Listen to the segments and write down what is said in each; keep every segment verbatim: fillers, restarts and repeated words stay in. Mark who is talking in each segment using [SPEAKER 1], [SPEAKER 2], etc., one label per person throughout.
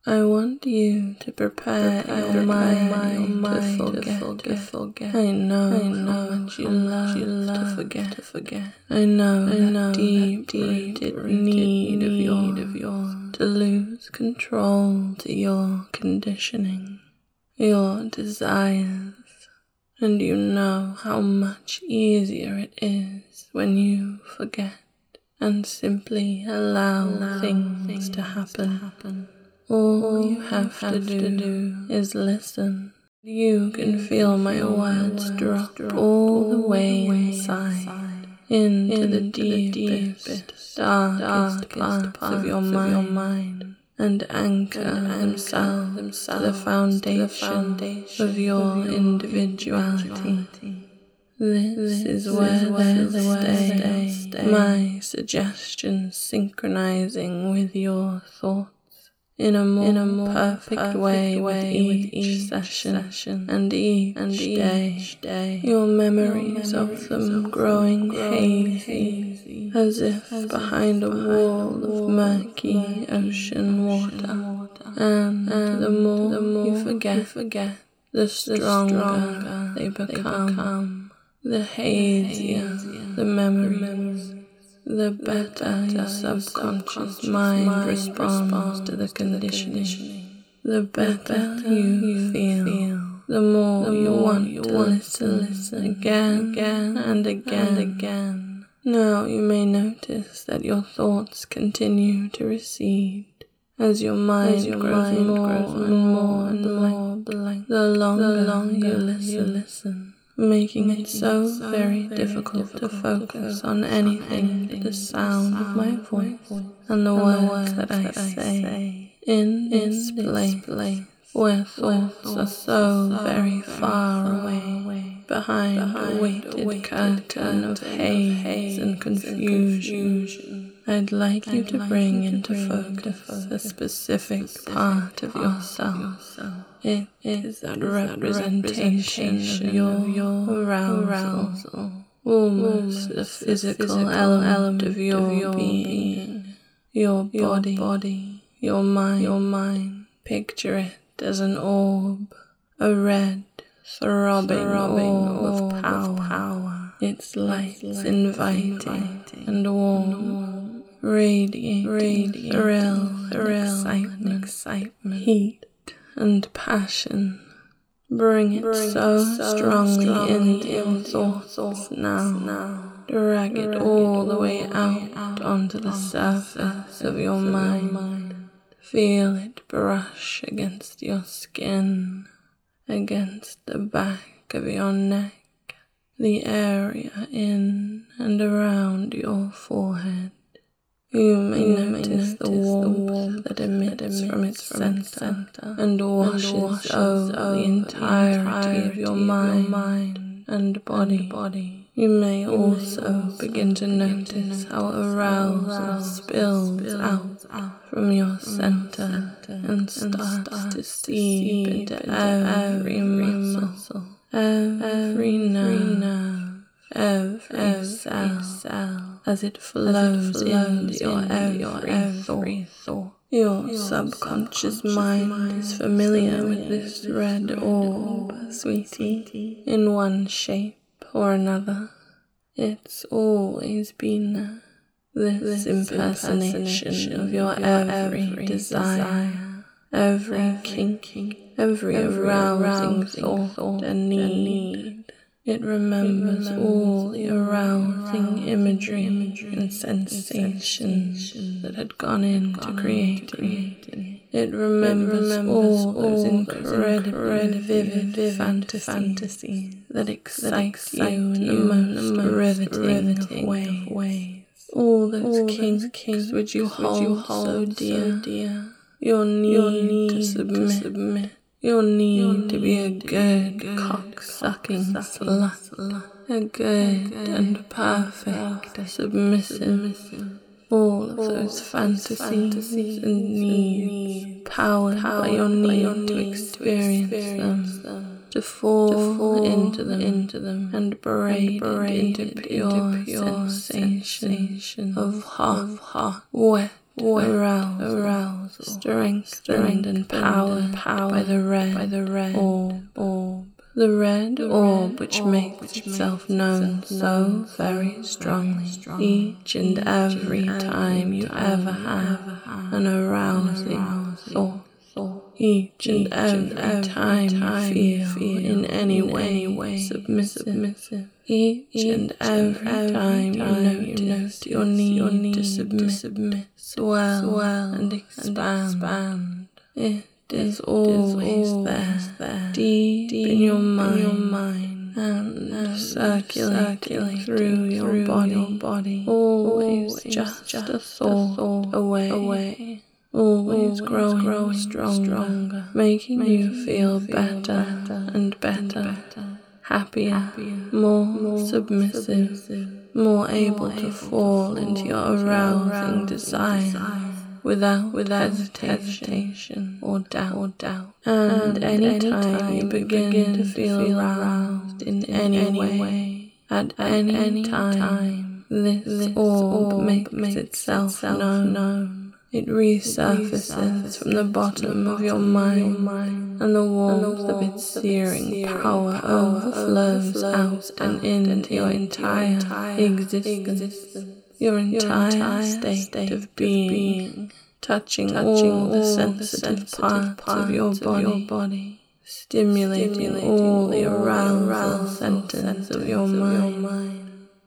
[SPEAKER 1] I want you to prepare, prepare your mind, mind, mind to, forget, to, forget, to forget. I know, I know how much you love, you love to forget, to forget. I know, I know deep, deep, deep need, need of your, of your to lose control to your conditioning, your desires, and you know how much easier it is when you forget and simply allow, allow things, things to happen. To happen. All, All you have, have to, do to do is listen. You can you feel can my feel words drop, drop all the way inside, inside into, into the deepest, deepest darkest, darkest parts, parts of your mind, your mind and anchor, and anchor themselves, themselves to the foundation, to the foundation of your, of your individuality. individuality. This, this is where, where they'll stay, stay. My suggestions synchronizing with your thoughts. In a more, in a more perfect, perfect way, way with each, with each session, session and each, and day, each day, your memories, your memories of them of growing, growing hazy, hazy, as if as behind if a wall, behind a wall of murky, murky ocean water. water. And, and the more, the more you forget, you forget the stronger, the stronger they, become. they become, the hazier, the, hazier, the memories. The memories. The better your subconscious mind, mind responds, responds to the conditioning. conditioning. The better, the better you feel, feel, the more the you more want you to want listen, to listen again, again and again and again. Now you may notice that your thoughts continue to recede as your mind, as your grows, mind more grows more and more and more blank. The longer, the longer you, listen, you listen. Making, making it so, so very, very difficult, difficult to focus on anything but the sound of my voice and the and words, words that, I, that I say in, in this place, place where thoughts are so very far away, behind, behind a weighted, weighted curtain of haze and confusion. I'd like you to bring into focus a specific part of yourself. It is that representation of your, your arousal, almost the physical element of your being, your body, your mind, your mind. Picture it as an orb, a red, throbbing orb of power. Its lights inviting and warm, radiating thrill, thrill, excitement, excitement, heat and passion. Bring it Bring so, so strongly, strongly into your thoughts, thoughts now. now. Drag, Drag it all the way out, out onto the surface of your mind. mind. Feel it brush against your skin, against the back of your neck, the area in and around your forehead. You may you notice, notice the warmth, the warmth that emits, that emits from its from center, center and washes, and washes over the entirety, entirety of your mind, your mind and, body. and body. You may you also, may also begin to begin notice, notice how arousal, arousal spills, spills out, out from your center, center and starts, starts to seep into, into every, every muscle, every, every nerve, nerve every, every cell, cell. As it flows, as it flows into your every, your every thought. Your, your subconscious, subconscious mind, mind is familiar, familiar with this with red, red orb, orb, sweetie, in one shape or another. It's always been there. This, this impersonation, impersonation of your, your every, every desire, every, every kink, every, every arousing, arousing thought, thought and need. And need. It remembers, it remembers all the arousing imagery, imagery and sensations sensation that had gone into creating it. It remembers, it remembers all those incredibly vivid, vivid fantasies, fantasies that excite, that excite you in the most, most riveting, riveting of ways. ways. All those all kinks, kinks which you hold, you hold so dear, so dear. Your need, your need to submit. To submit. Your need, Your need to be a good, good cock-sucking slut, a good and perfect submissive. All of those fantasies and needs, powered by your need to experience them, to fall into them and braid into pure sensation of hot, hot, wet, wet arousal, arousal, strengthened and powered by the red, by the red orb, orb. The red orb which makes itself known so very strongly each and every time you ever have an arousing thought. Each and every time you feel in any way submissive. Each and every time you notice your need to submit, swell and expand. It is always there, deep in your mind, and circulating through your body, always just a thought away. Always growing, growing stronger, stronger, making, making you feel better, better and better, better happier, happier, more, more submissive, submissive, more able more to fall into your arousing, arousing desire, desire without, without hesitation or doubt. Or doubt. And, and any time you begin, begin to feel, feel aroused in, in any, any way, way, at, at any, any time, time this, this orb, orb makes, makes itself, itself known. known. It resurfaces from the bottom of your mind, and the warmth of its searing power overflows out and into your entire existence, your entire state of being, touching all the sensitive parts of your body, stimulating all the arousal centers of your mind.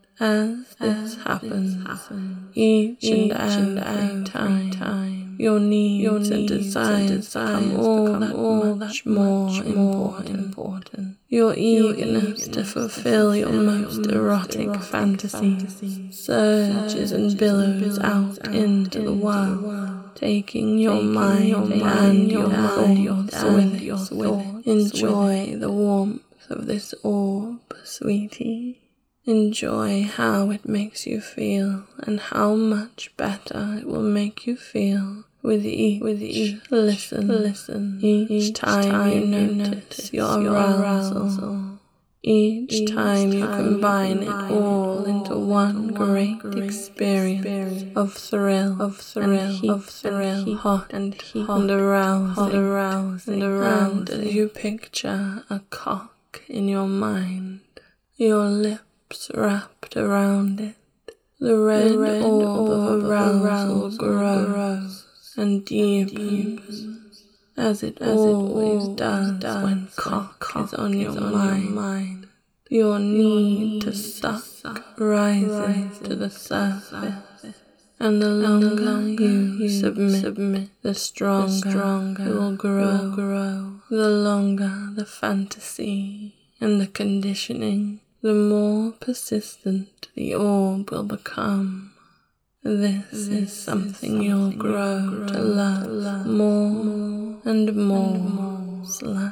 [SPEAKER 1] As this happens, each and every time, your needs and desires become all that much more important. Your eagerness to fulfill your most erotic fantasies surges and billows out into the world, taking your mind and your thoughts with it. Enjoy the warmth of this orb, sweetie. Enjoy how it makes you feel and how much better it will make you feel with each, with each listen, listen, each, each time, time you notice, notice your arousal, arousal. Each, each time you combine, combine it all into one great experience, experience of thrill, of thrill, and heat, of thrill, and hot and heat, and arousing, arousing, and arousing, as you picture a cock in your mind, your lips wrapped around it. The red, the red orb of arousal grows and deepens, as it as always it does, does when cock, cock is on, your, on mind. your mind. Your need to suck rises, rises to the surface, and the longer, and the longer you, you submit, submit, the stronger, the stronger it will grow, will grow. The longer the fantasy and the conditioning, the more persistent the orb will become. This, this is something, something you'll grow, grow to love, love more, more and more, and more. Slut.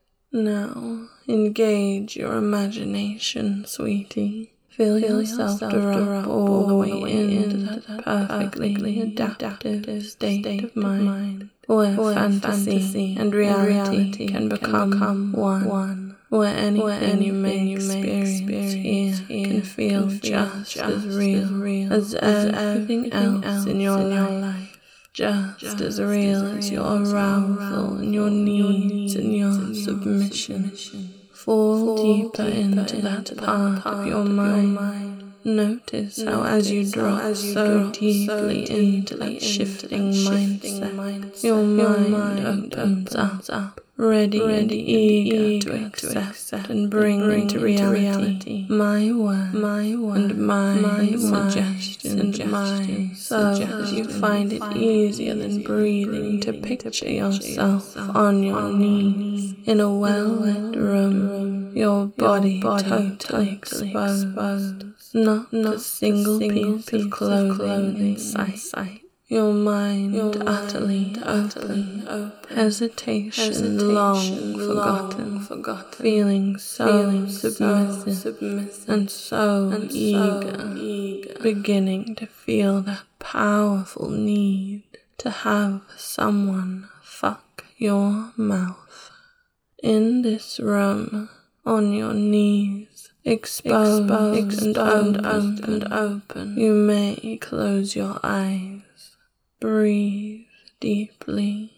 [SPEAKER 1] Now, engage your imagination, sweetie. Feel, Feel yourself drop all the way into that perfectly, perfectly adaptive, adaptive state, state of mind, mind where, where fantasy, fantasy and reality, reality can become, become one. one. Where anything, Where anything you may you experience, experience here, here can feel, can feel just, just as real, as, real as, as everything else, else in your in life. life. Just, just as real as, as your arousal, arousal and your needs and your, and your submission. submission. Fall, Fall deeper, deeper into, into that part, part of your mind. mind. Notice, Notice how as you drop as you so drop deeply so into that into shifting, that shifting mindset, mindset, your mind, your mind opens, opens up. up. Ready, ready and eager, eager to, accept to accept and bring, bring into reality, reality my word, my word and my, my suggestions, and my so that you find it easier than breathing to picture yourself on your knees in a well-lit room, your body totally exposed, not a single piece of clothing in sight. Your mind Your utterly, mind utterly open, open. Hesitation, Hesitation long, long forgotten, forgotten, feeling so, feeling submissive, so submissive and so and eager, so eager, beginning to feel that powerful need to have someone fuck your mouth. In this room, on your knees, exposed, exposed and, open, and open, you may close your eyes. Breathe deeply,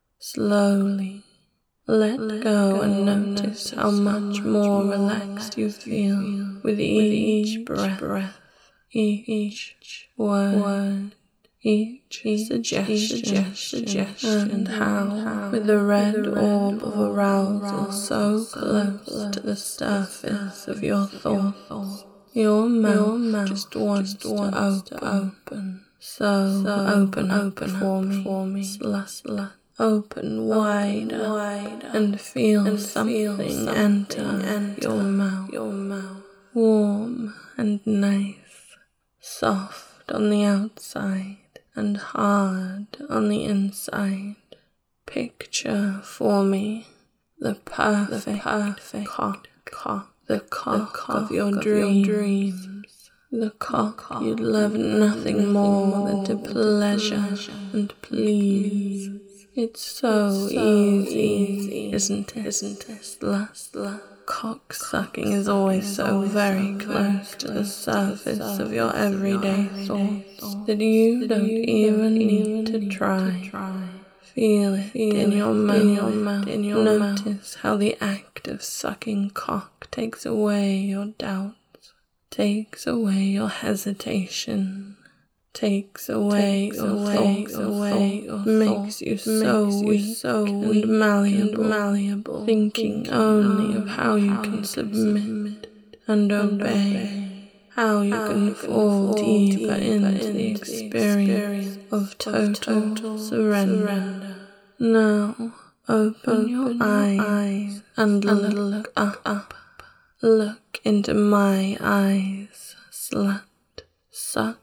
[SPEAKER 1] slowly. Let, Let go, go and notice, notice how much more relaxed you feel, feel with each breath, breath each, each word, word each, each suggestion, suggestion, and how, how with the red, with the red orb of arousal so close, close to the surface of your thoughts, your mouth, your mouth just wants, just wants to, open, to open. So, so open, open for me, for me. Slut, slut. Open wider, wider and feel and something, feel something enter, enter your mouth, your mouth. Warm and nice, soft on the outside and hard on the inside. Picture for me the perfect, the perfect cock, cock, the cock, the cock of your, of dreams. your dreams. The cock you'd love nothing more than to pleasure and please. It's so, it's so easy, easy, isn't it? Isn't it? Slut, slut. Cock sucking is always so very close to the surface of your everyday thoughts that you don't even need to try. Feel it in your mouth. Notice how the act of sucking cock takes away your doubts, takes away your hesitation. Takes away takes your away, thoughts, away your makes you so makes weak, you so weak and malleable, and malleable thinking, thinking only of how you how can you submit, submit and, obey, and obey, how you how can you fall deeper, deeper into, into the experience, experience of total, total surrender. surrender. Now open, open your, your eyes, eyes and, and look, look up, up, look into my eyes, slut, suck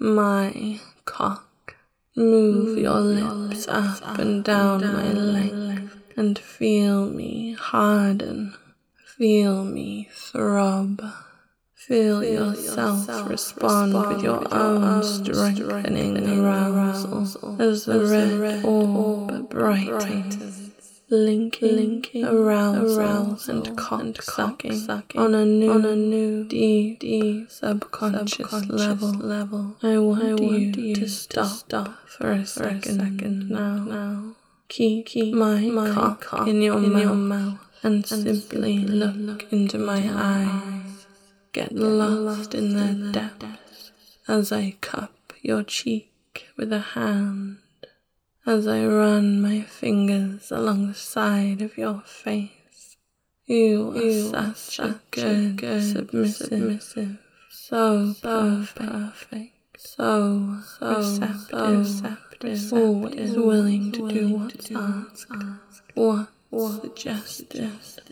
[SPEAKER 1] my cock. Move, Move your lips your up, up and down, down my length and feel me harden. Feel me throb. Feel, feel yourself, yourself respond, respond with your, with your own strengthening, strengthening arousal as the as red, red orb brightens. Linking, linking arousal, arousal and cock, and sucking, sucking on a new, on a new deep, deep subconscious, subconscious level. level. I want, I want you, you to stop, stop for a second, for a second now. now. Keep, keep my, my cock, cock in, your, in mouth, your mouth and, and simply look, look into my eyes. Get lost, lost in their in depths, depths as I cup your cheek with a hand. As I run my fingers along the side of your face. You are you such, such a good, good submissive, submissive, so perfect, perfect, so, so receptive, receptive, always willing to do what's asked, what's what suggested,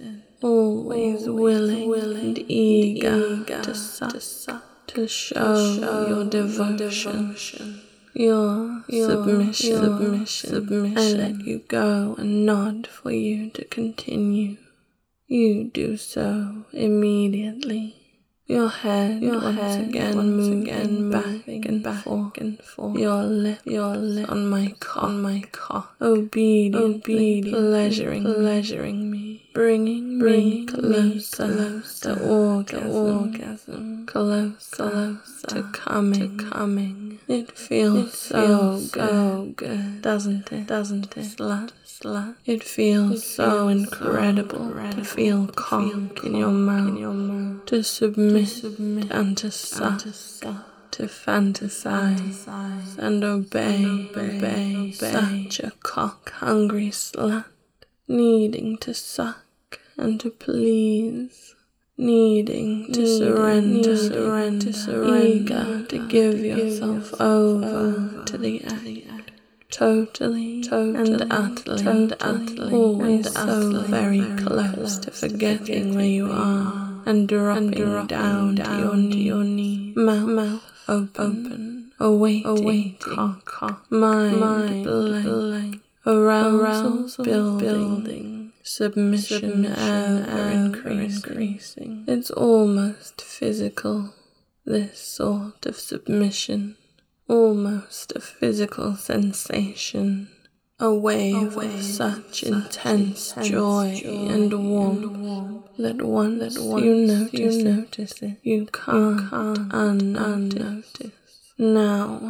[SPEAKER 1] always willing, willing and eager, eager to suck, to, suck, to show, show your devotion. devotion. Your, your submission, your submission, submission. I let you go and nod for you to continue. You do so immediately. Your head, your once head again once moving again back and back forth, and forth. Your lip, your lip on my cock, on my cock, obediently, obediently pleasuring, pleasuring me, bringing, bringing me closer, me closer to orgasm, to orgasm, closer, closer to coming, to coming. It feels, it so, feels good, so good, doesn't it? Doesn't it? Slut, slut. It feels it so feels incredible, so incredible to feel cock in your mouth, in your mouth, to submit. To submit and to suck, to, suck, to fantasize, fantasize and obey, and obey, obey, obey, such a cock-hungry slut, needing to suck and to please, needing to needing, surrender, needing surrender, to surrender, eager to give to yourself give over, over to the act, totally, totally and utterly, totally, utterly always and so utterly, very, very close, close to forgetting, forgetting where you are. And dropping, and dropping down, down to your knees, mouth, mouth open, open awaiting, awaiting cock, cock, mind, mind blank, blank, arousal, arousal building, building, submission, submission ever, ever increasing. increasing. It's almost physical, this sort of submission, almost a physical sensation. A wave, a wave of such intense, intense joy, joy and warmth, and warmth that once, that once you, notice you notice it, you can't, you can't unnotice. unnotice. Now,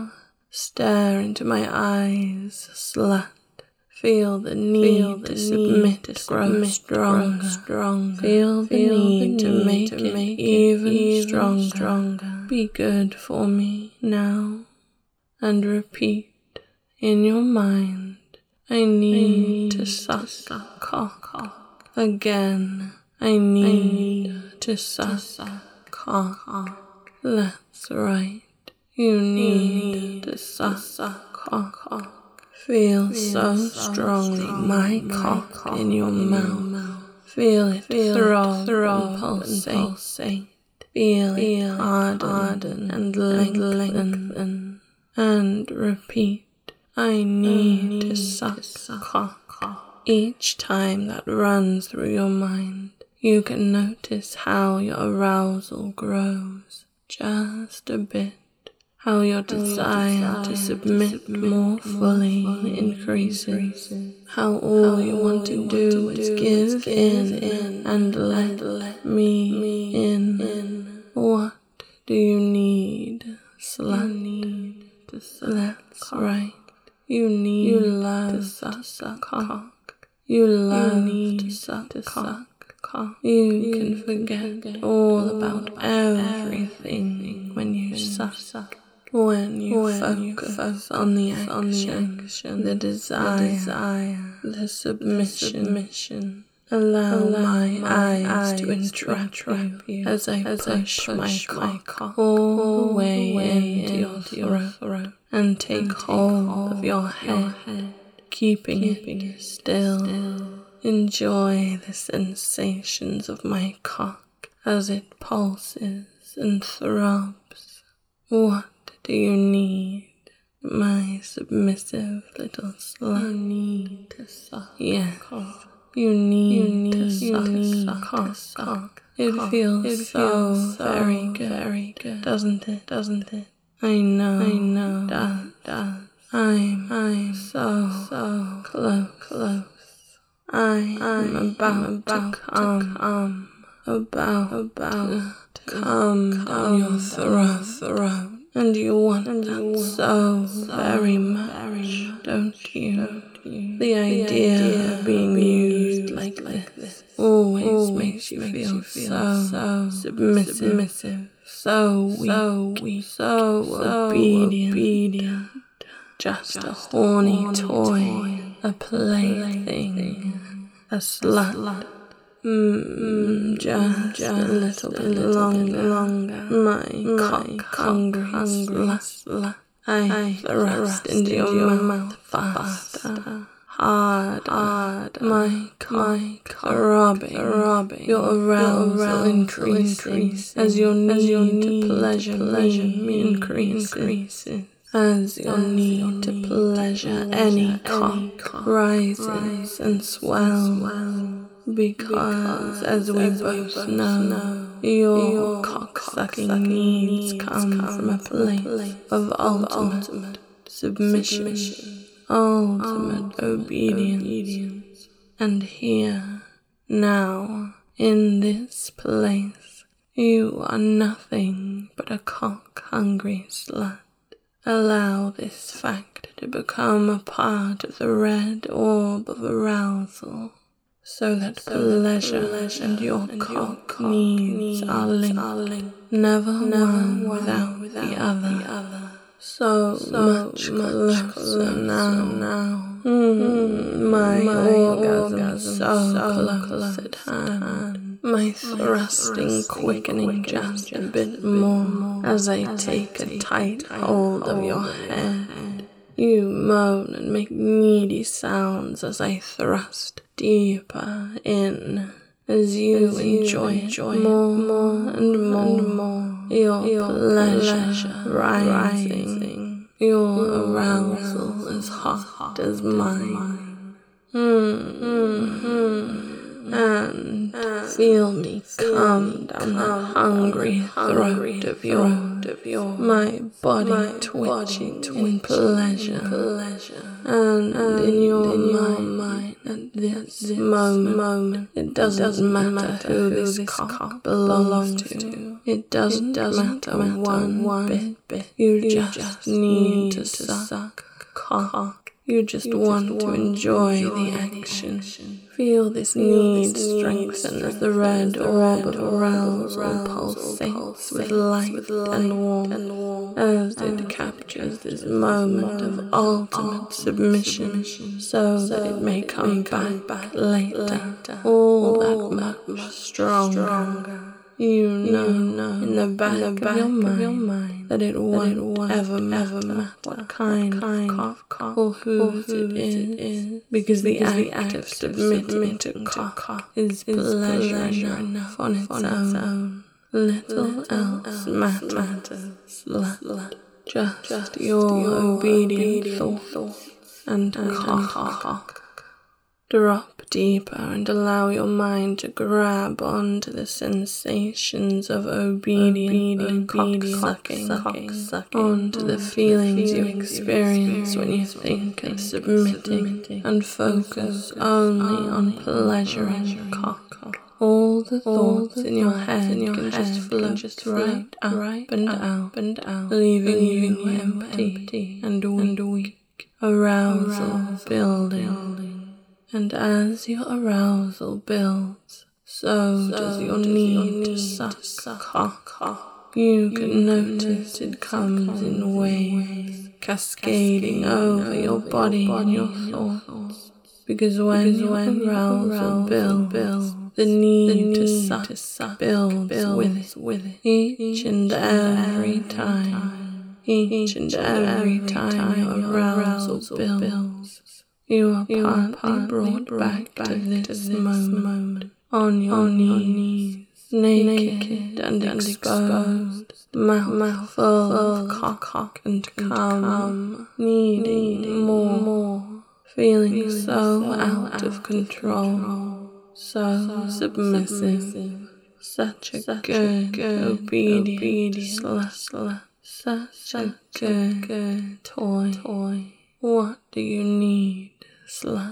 [SPEAKER 1] Stare into my eyes, slut. Feel the need Feel the to submit, to grow submit, stronger, grow stronger. Feel the Feel need, the to, need make to make it even, even stronger. stronger. Be good for me now, and repeat in your mind, I need, I need to suck, suck cock, cock. Again, I need, I need to suck, to suck cock. cock. That's right, you need, you need to suck, suck cock. cock. Feel, Feel so, so strongly, strongly my, my cock, cock in your in mouth. mouth. Feel it Feel throb, throb and pulsate. And pulsate. Feel, Feel it harden, harden and lengthen, lengthen. And repeat. I need, I need to suck, to suck cock. cock. Each time that runs through your mind, you can notice how your arousal grows just a bit. How your desire to submit more fully increases. How all you want to do is give in and let me in. What do you need, slut? That's right. You need you love to suck, suck cock. You love you need to suck to cock. cock. You, you can forget, forget all, all about, about everything, everything when you when suck. suck. When you when focus, you focus on the action, on the, action the, desire, the desire, the submission, submission. Allow, Allow my, my eyes, eyes to entrap, entrap you, you as I as push, I push my, my cock all, all the way, way into your throat, throat and take, and take hold, hold of your head, head keeping, keeping it still. still. Enjoy the sensations of my cock as it pulses and throbs. What do you need, my submissive little slut? You need to suck. Yes, cock. you need, you need to suck, need suck, cock. suck. It cock. feels it so, feels so very good, very good, doesn't it? Doesn't it? I know, I know, does, does. I'm, I'm so, so close, close. I am about, about to come, come about, about to come down your throat, throat. And you want and that you so, so very much, very much, don't you? Don't you? The idea, the idea of being, being used, used like, like this always, always makes you makes feel, you feel so, so submissive, submissive so weak, so, weak, so, so obedient, obedient. Just, Just a horny, horny toy, toy, a plaything, a slut. slut. Mmm, just, just a little bit, a little longer, longer. My, my cock, hungry, hungry slut. I thrust into your, your mouth faster, hard, hard. My cock, throbbing, throbbing. Your arousal increases as your need to pleasure me increases. As your need to pleasure any cock rises and swells. Because, as we both know, your cock-sucking needs come from a place of ultimate submission, ultimate obedience. And here, now, in this place, you are nothing but a cock-hungry slut. Allow this fact to become a part of the red orb of arousal. So that so pleasure, that pleasure and your and cock, cock needs, needs are linked, are linked. Never, never one without, without the, other. the other. So, so much, much closer, closer now. now. Mm, my my orgasm, orgasm so, so close at hand. My thrusting quickening just a bit more as I take a tight hold of your head. You moan and make needy sounds as I thrust deeper in, as you as enjoy, you enjoy more, more and more, and more. Your, your pleasure, pleasure rising, rising. Your, your arousal as hot, hot as mine. Mm, mm, mm. And, and feel me come down the hungry throat of your of your my body my twitching in pleasure, pleasure. And, and in your in your mind at this, this moment, moment it doesn't, it doesn't matter, matter who this cock, cock belongs to. to it doesn't, it doesn't matter, matter one, one bit, bit. You, you just, just need to suck, suck cock. You just you want just to want enjoy, enjoy the action. action. Feel this Feel need this strengthen as the red orb of arousal pulsates with light, with light and warmth, and warmth as it and captures this moment of ultimate submission, submission so, so that it may come back, back later, later all, all that much, much stronger. stronger. You know, you know in the back, in the back of, your mind, of your mind that it won't, that it won't ever, matter, ever matter what kind, what kind of cock or whose it is, is because, because the act, the act of submitting, submitting to cock, cock is, is pleasure, pleasure enough on its, on its own. own. Little, Little else, else matters, matters slut, slut. Just, just your, your obedient, obedient thoughts and, and cock, cock. cock. Drop deeper and allow your mind to grab onto the sensations of obedient, obedient cock-sucking, cock-sucking, onto the feelings you experience when you think of submitting, and focus only on pleasuring cock. All the thoughts in your head can just float right up and out and out, leaving you empty and weak, arousal building. And as your arousal builds, so, so does your does need, your need to suck, suck cock. You, you can notice it comes, comes in waves, cascading, cascading over your body, your body and your thoughts. Because when because your when arousal, arousal builds, builds, the need, the need to, suck, to suck builds, builds with it, with it each, each and every time. time. Each and every time your arousal builds. You are you partly, partly brought, brought back, back to this, to this moment, moment, on your on knees, your knees naked, naked and, and exposed, mouth, mouth full of cock, cock and cum, needing, needing more, more, feeling, feeling so, so out, out of control, control so, so submissive, submissive, such a such good, good, obedient, obedient slut, slut, such, such a good, good toy, toy. What do you need? Slut.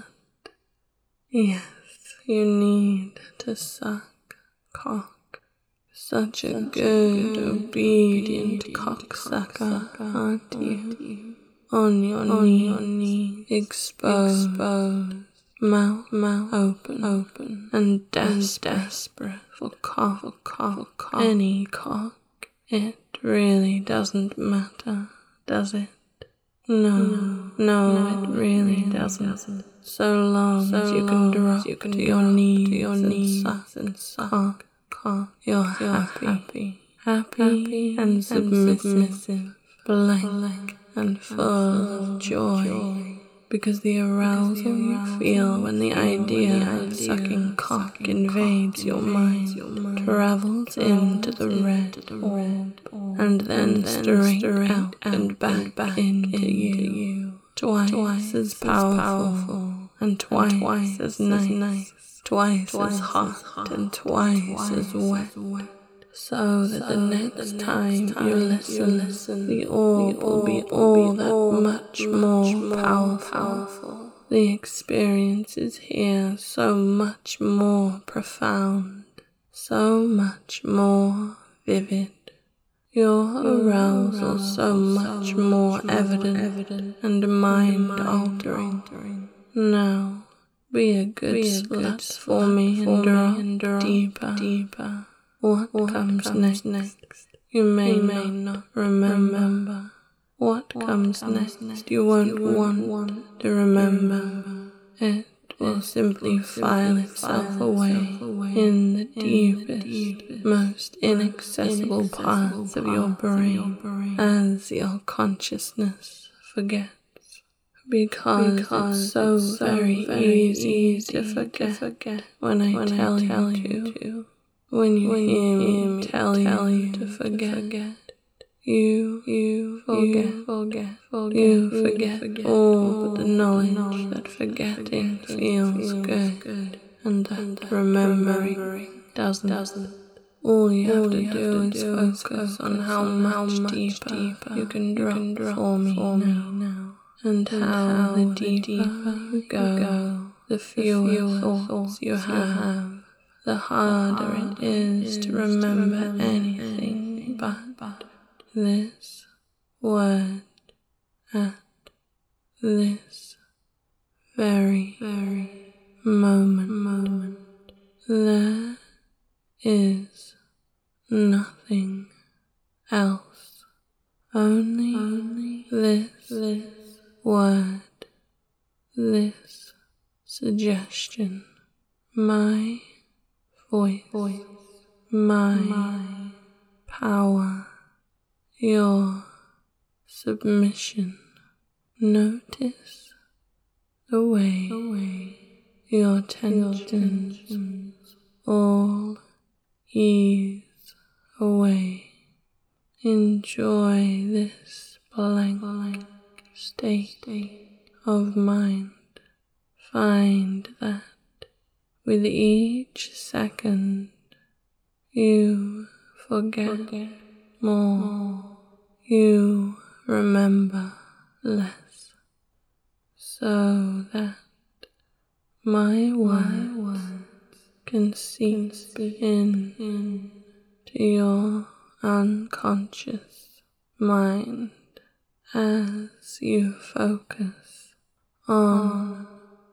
[SPEAKER 1] Yes, you need to suck cock. Such a Such good, good, obedient cocksucker, aren't you? On your On knees, your knees exposed, exposed, mouth, mouth open, open, and desperate, and desperate for cock, for cock, for cock, any cock. It really doesn't matter, does it? No, no, no, it really it doesn't. doesn't. So long so as you can drop you can to your knees, to your knees and suck, and suck, cock, you're, you're happy, happy, happy, happy and submissive, and submissive blank, blank and full of joy, joy. Because the arousal, because the arousal you feel when the idea of idea sucking cock invades your mind, your mind travels into the red orb, and then straight out and back, back into you. Twice, twice as powerful, powerful and twice, and twice as nice, nice twice, twice as hot, hot and twice, twice as wet. wet. So that so the next, the next time, time you listen, you listen the orb will be all that all much, much more, more powerful. powerful. The experience is here so much more profound, so much more vivid. Your arousal so much so more much evident, evident and mind-altering. Now, be a good be a slut for me and drop, and drop deeper, deeper. What, what comes, comes next? next? You may, you may not remember. remember. What, what comes, comes next? next? You won't, you won't want, want to remember. remember. It will simply file itself away in the deepest, most inaccessible parts of your brain as your consciousness forgets. Because, because it's so it's so very, very easy, easy to forget, to forget when I when tell, I tell you, you to. When you when hear me, me tell, tell you, you to forget, to forget. You, you forget, you forget, forget, you forget, forget all but the knowledge, knowledge that forgetting, forgetting feels, feels good, good, and that and remembering, remembering doesn't. doesn't. All you have to do is focus on how much deeper you can drop for me now, and how the deeper you go, the fewer thoughts you have, the harder it is to remember anything but this word at this very, very moment. moment. There is nothing else, only, only this, this word, this suggestion, my voice, voice my, my power, your submission. Notice the way, the way your tensions, your tensions all ease away. Enjoy this blank, blank state of mind. Find that with each second you forget, forget more, more, you remember less, so that my words can seep in, in to your unconscious mind as you focus on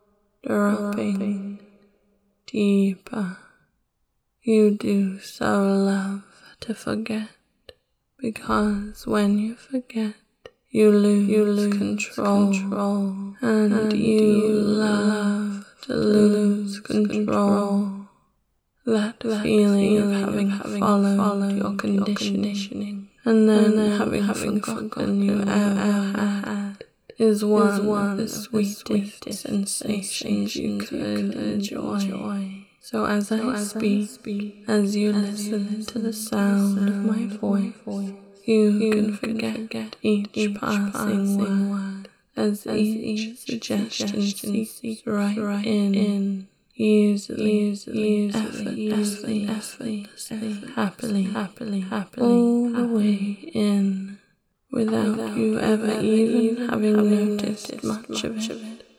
[SPEAKER 1] dropping deeper. You do so love to forget, because when you forget, you lose, you lose control, control and, and you, you love to lose control. control. That, that feeling, feeling of having, having followed, followed your conditioning, your conditioning and then, and then having, having forgotten, forgotten you ever had, had is one, is one of the sweetest, sweetest sensations you could enjoy. enjoy. So as so I as speak, I speak, as you as listen, you listen to the sound, the sound of my voice, voice you, you can forget, forget each, each passing, passing word, as, as each suggestion seeps right, right in, in easily, easily, effortlessly, effortlessly, happily, happily, happily, all the way in, without, without you ever, ever even, even having, having noticed, noticed much, much of it. Of it.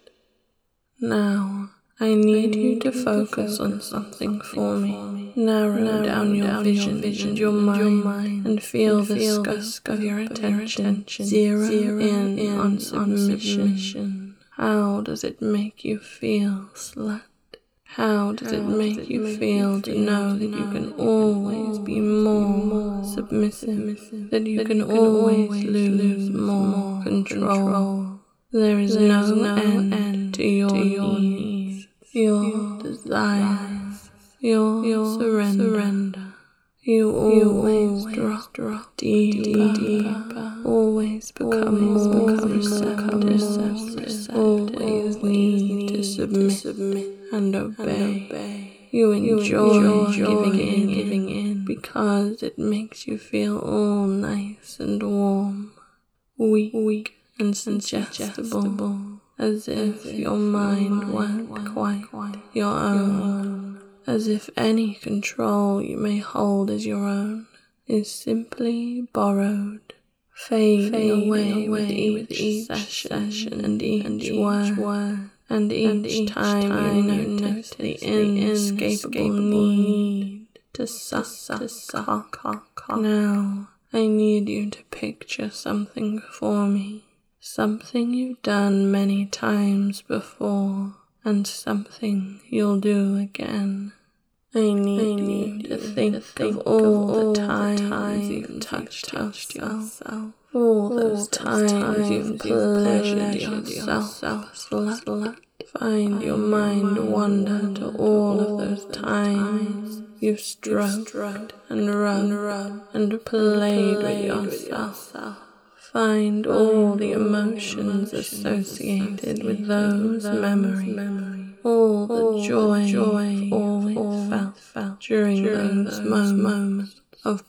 [SPEAKER 1] Now, I need, I need you to focus, focus on something, something for me. For me. Narrow, Narrow down your down vision, vision and your mind, your mind and feel and the feel scope, scope of your attention. Of your attention. Zero, Zero in, in on submission. on submission. How does it make you feel, slut? How does How it make does it you make feel you to know that you can always be more, more submissive, submissive, that you that can, you can always, always lose more, more control. control. There is there no, no end, end to your, to your needs, your, your desires, your, your surrender. surrender. You always, always drop, drop deeper, deeper, deeper, always become always more become receptive, receptive, receptive, always, always need to submit, to submit and, obey. and obey. You enjoy, you enjoy giving, in, giving in because it makes you feel all nice and warm, weak, weak and suggestible, as if your mind weren't quite your own. As if any control you may hold as your own is simply borrowed, fading, fading away, away with each, with each session, session and each, and each word, word, and each, and each time, time you notice the inescapable need to suck, to suck, cock, cock. Now, I need you to picture something for me, something you've done many times before, and something you'll do again. I need, I need you to think, to think of all, of all the times, times you've touched, touched yourself, yourself. all those times, times you've pleasured yourself, slut, slut. Find your mind wander to all of those times you've stroked and rubbed and played with yourself. Find all the emotions associated with those memories, all the joy you've always felt, felt during those moments of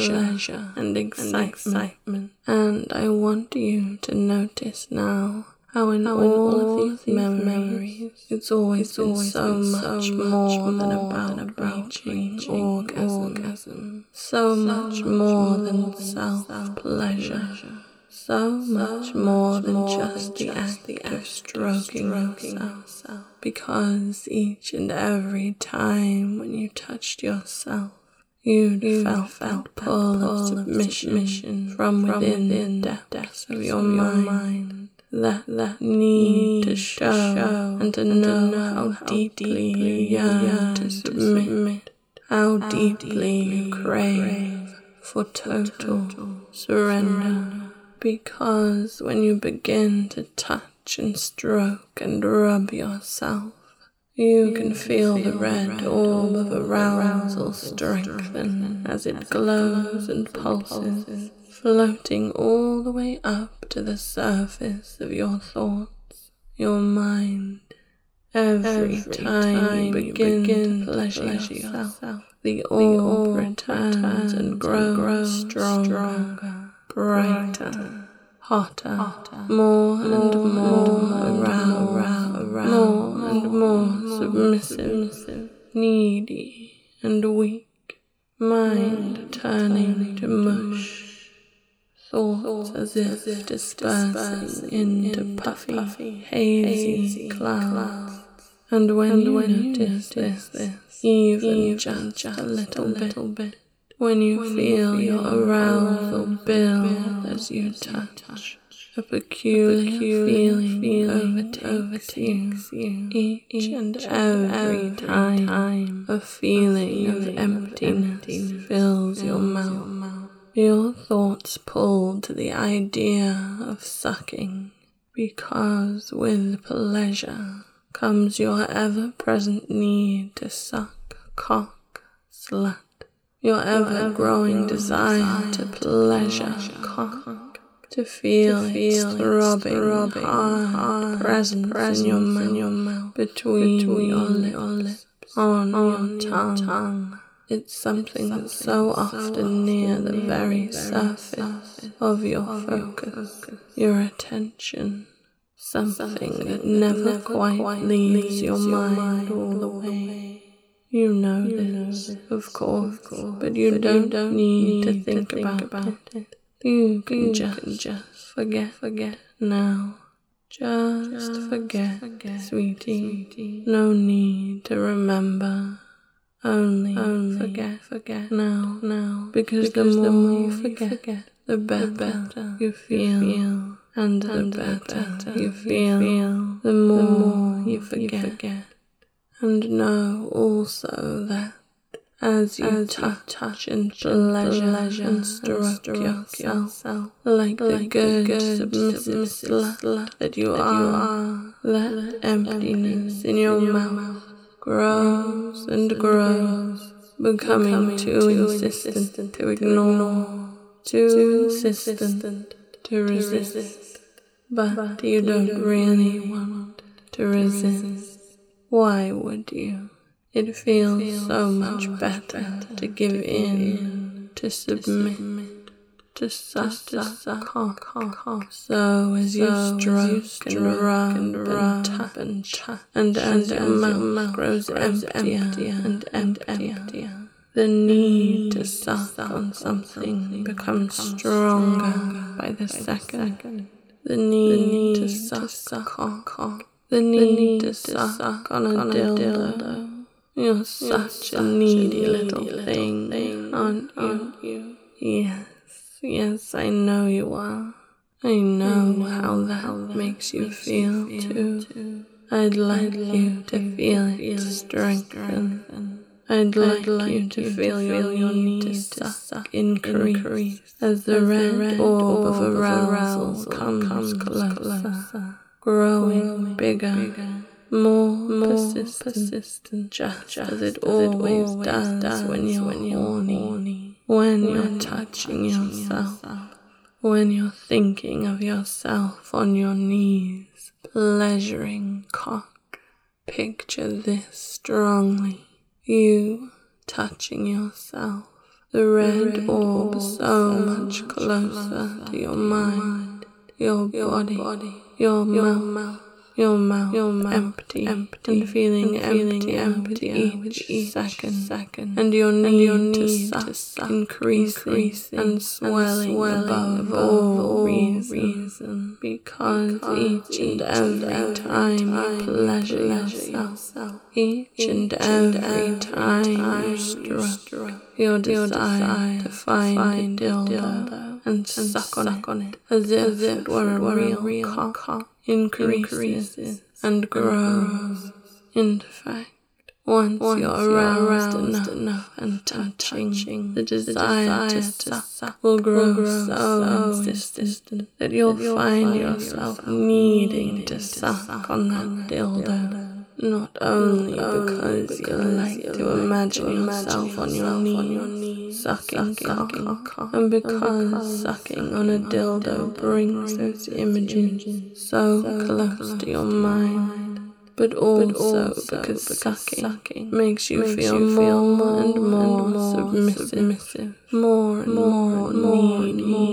[SPEAKER 1] pleasure and excitement. And I want you to notice now How in how all, all of these memories, memories it's always, it's always so, been much so more than about, than about reaching, reaching orgasm. orgasm. So, so much more than self-pleasure. So much more than just the act of stroking yourself. Because each and every time when you touched yourself, you'd felt that pull of submission from within the depths of your mind. That, that need to show and to know how deeply you yearn to submit, how deeply you crave for total surrender. Because when you begin to touch and stroke and rub yourself, you can feel the red orb of arousal strengthen as it glows and pulses, floating all the way up to the surface of your thoughts, your mind. Every, Every time, time you begin, begin to pleasure, pleasure yourself, yourself, the orb returns and grows, grows stronger, stronger, brighter, hotter, hotter more, more and more, more around, around, around, more and more, more submissive, submissive, needy and weak, mind, mind turning, turning to mush. Thoughts as if, as if dispersing into puffy, puffy hazy, hazy clouds. And when, and you, when you notice this, this even, even just, just a little, little bit, when you when feel you your arousal build as you touch, touch a peculiar, peculiar feeling, feeling overtakes, overtakes you, each, each and every, every time, time a feeling, a feeling of emptiness, emptiness fills, fills your mouth. Your mouth. Your thoughts pull to the idea of sucking, because with pleasure comes your ever-present need to suck, cock, slut, your ever-growing desire to pleasure, cock, to feel its throbbing, throbbing hard presence, presence in, your mouth, in your mouth, between, between your lips, on, on your tongue. tongue. It's something that's so often near the very surface of your focus, your attention, something that never quite leaves your mind all the way. You know this, of course, but you don't need to think about it. You can just forget, forget now. Just forget, sweetie. No need to remember. Only, Only forget, forget now, now, because, because the, more the more you forget, forget the, better the better you feel, you feel and, and the better, better you feel, feel the, more the more you forget. you forget. And know also that as you as touch, touch and pleasure, pleasure and stroke, and stroke yourself, yourself, like, like the good, good submissive slut, slut that you that are, you are that, that emptiness in your, in your mouth, mouth grows and grows, becoming, becoming too, too insistent, insistent to ignore, too insistent to resist. resist. But, but you don't, don't really want to resist. resist. Why would you? It feels, it feels so much, so much better, better to give, to give in, in, to submit, to submit. To suck, to suck, cock, cock. So as you so stroke, as you and rub and rub and tap and tap, and, and as your mouth grows, grows emptier, emptier and emptier, emptier, the need to suck on something becomes stronger by the second. The need to suck, cock, cock. The need to suck on a dildo. You're such a needy little thing, aren't you? Yes. Yes, I know you are. I know, I know how that, how that makes you makes feel, you feel too. too. I'd like I'd you to you feel it feel strengthen. strengthen. I'd like, like you to feel, to feel your need to suck, suck increase, increase as the as red, red orb of arousal comes, comes closer, closer, growing, growing bigger, bigger, more, more persistent, persistent just, just as it as always, always does, does when you're, when you're horny. horny. When you're when touching, you're touching yourself, yourself, when you're thinking of yourself on your knees, pleasuring cock, picture this strongly, you touching yourself, the red, red orb so much closer to your mind, your body, your mouth, your mouth, your mouth, empty, empty, and feeling empty, empty, each, each second, second, and your need, and your need to suck, to suck increasing, increasing and swelling, swelling above, above all reason, reason, because, because each and every time you pleasure yourself, each and every time you stroke your desire to find a dildo and suck on it, as if it were a real cock, increases and grows. In fact, once you're aroused enough and touching, the desire to suck will grow so insistent that you'll find yourself needing to suck on that dildo. Not only because you like to imagine yourself on your knees, sucking cock, and because sucking on a dildo brings those images so close to your mind, but also because sucking makes you feel more and more submissive, more and more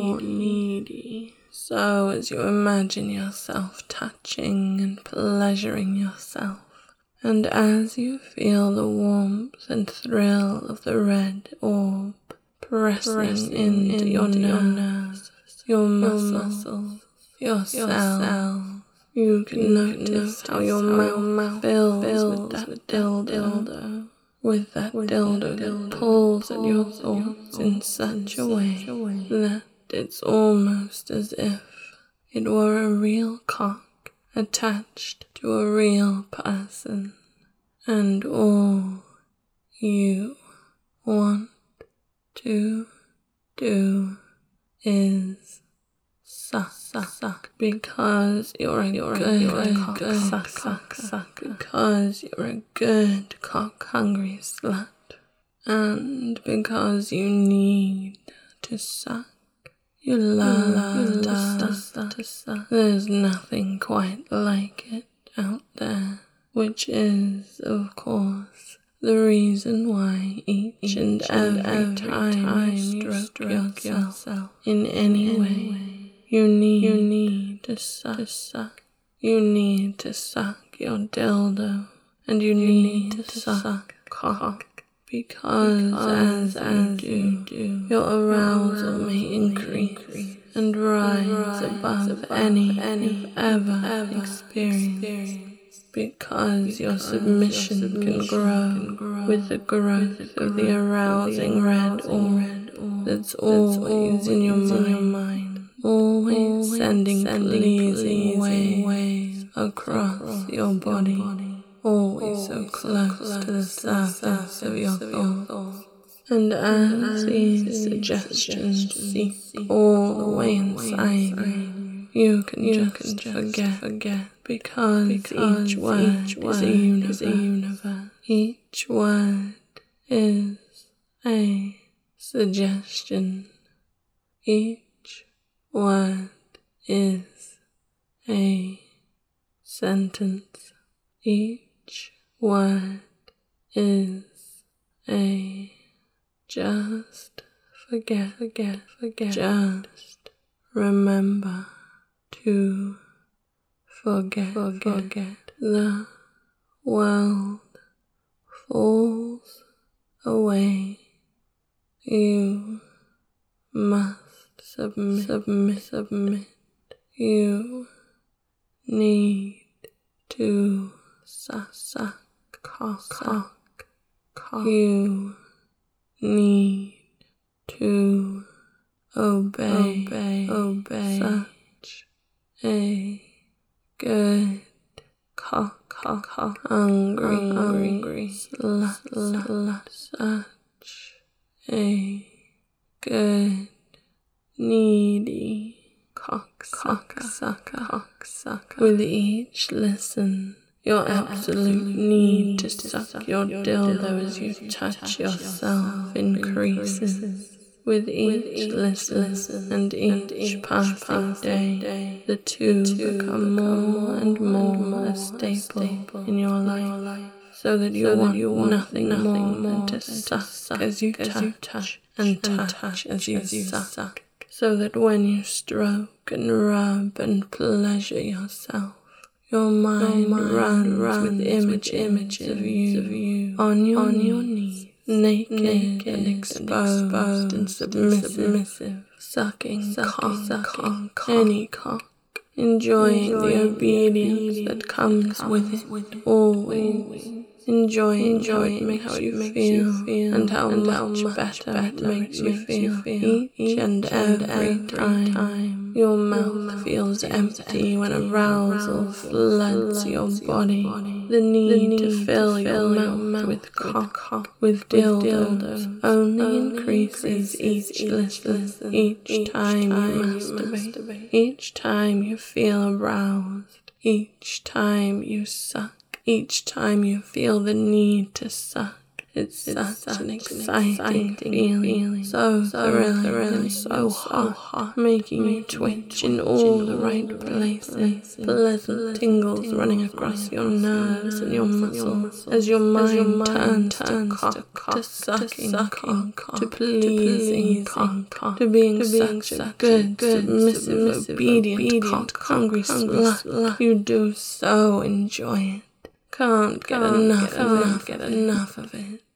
[SPEAKER 1] needy. So as you imagine yourself touching and pleasuring yourself, and as you feel the warmth and thrill of the red orb pressing, pressing into, into your nerves, your muscles, your cells, you can notice how your mouth fills with that dildo, with that dildo that pulls at your thoughts in such a way that it's almost as if it were a real cock attached to a real person, and all you want to do is suck, suck, because you're a you're good, a good, good suck, suck, suck, because you're a good cock-hungry slut, and because you need to suck. You love, you love to, love suck, to suck. There's nothing quite like it out there, which is, of course, the reason why each, each and every, every time, time you stroke yourself, yourself in any way, you need, you need to, suck, to suck. You need to suck your dildo, and you, you need, need to suck, suck cock. Because, because as, as you do, do, your arousal may increase, increase and rise, rise above, above any, any you've ever, ever experienced. Because, because your submission, your submission can, grow can grow with the growth with the of the arousing, the arousing red orb that's always in your mind, always, always sending, sending pleasing waves, waves across, across your body. Your body. Always so close, close to the surface of your thoughts, and as these suggestions seep all the way inside you, you can you just can forget, forget, because, because each word each is, a universe. is a universe. Each word is a suggestion. Each word is a sentence. Each Each word is a just forget, forget, forget. Just remember to forget, forget. forget. The world falls away. You must submit, submit, submit. You need to suck, suck, cock, cock, cock. You need to obey, obey, obey. Such a good cock, cock, cock, hungry, hungry, slut, slut. Such a good, needy cock, cock, sucker, cock, sucker. With each listen, your absolute need to suck your dildo as you touch yourself increases. With each listen and each passing day, the two become more and more a staple in your life, so that you want nothing more than to suck as you touch and touch as you suck. so that when you stroke and rub and pleasure yourself, your mind, your mind runs, runs with images, images of, you, of you on your, on your knees, naked, naked and exposed, exposed and submissive, submissive sucking, sucking, cock, sucking cock, any cock, enjoying, enjoying the obedience, the obedience that comes, that comes with it, with it always. always. Enjoying, enjoying how it makes, how you, makes feel, you feel, and how, and much, how much better, better it makes, you, makes you feel each, each and every, every time. time. Your mouth, your mouth feels empty, empty when arousal floods your body. body. The need, the need to fill, to fill your mouth with cock, cock with dildos, dildos only, only increases, increases each listen, each, each time, time you masturbate. masturbate. Each time you feel aroused. Each time you suck. Each time you feel the need to suck, it's, it's such, such an exciting, exciting feeling, feeling, so, so thrilling, thrilling and so hot, hot, making you twitch in all the right places, pleasant tingles running across your nerves and your muscles, as your mind turns to cock, to sucking cock, to pleasing cock, to being such a good, submissive, obedient cock, hungry slut. You do so enjoy it. Can't get Can't enough, get enough, get enough of it.